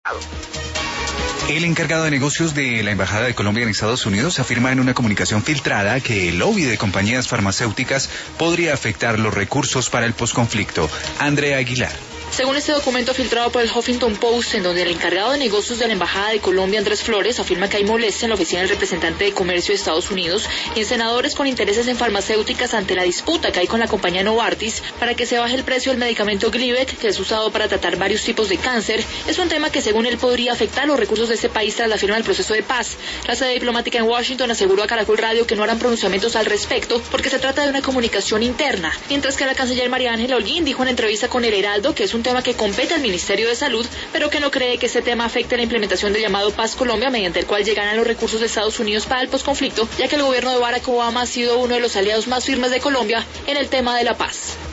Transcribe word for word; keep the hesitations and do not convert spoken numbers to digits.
El encargado de negocios de la Embajada de Colombia en Estados Unidos afirma en una comunicación filtrada que el lobby de compañías farmacéuticas podría afectar los recursos para el posconflicto. Andrea Aguilar. Según este documento filtrado por el Huffington Post, en donde el encargado de negocios de la Embajada de Colombia, Andrés Flores, afirma que hay molestia en la oficina del representante de comercio de Estados Unidos y en senadores con intereses en farmacéuticas ante la disputa que hay con la compañía Novartis para que se baje el precio del medicamento Glivec, que es usado para tratar varios tipos de cáncer, es un tema que según él podría afectar los recursos de este país tras la firma del proceso de paz. La sede diplomática en Washington aseguró a Caracol Radio que no harán pronunciamientos al respecto porque se trata de una comunicación interna, mientras que la canciller María Ángela Holguín dijo en entrevista con El Heraldo que es un tema que compete al Ministerio de Salud, pero que no cree que este tema afecte la implementación del llamado Paz Colombia, mediante el cual llegarán los recursos de Estados Unidos para el posconflicto, ya que el gobierno de Barack Obama ha sido uno de los aliados más firmes de Colombia en el tema de la paz.